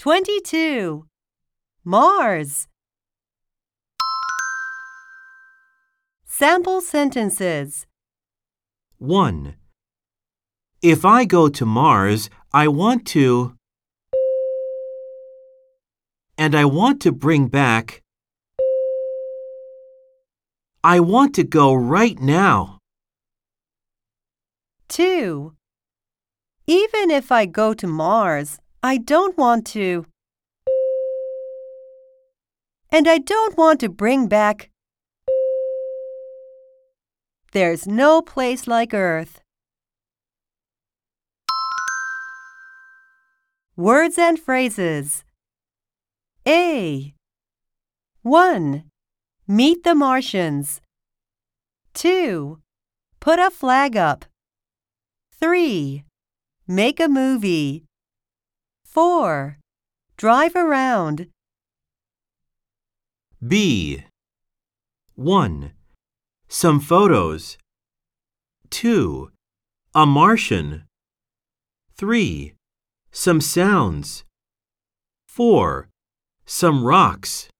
22. Mars. Sample sentences. 1. If I go to Mars, I want to... And I want to bring back... I want to go right now. 2. Even if I go to Mars, I don't want to. And I don't want to bring back. There's no place like Earth. Words and phrases. A. 1. Meet the Martians. 2. Put a flag up. 3. Make a movie. 4. Drive around. B. 1. Some photos. 2. A Martian. 3. Some sounds. 4. Some rocks.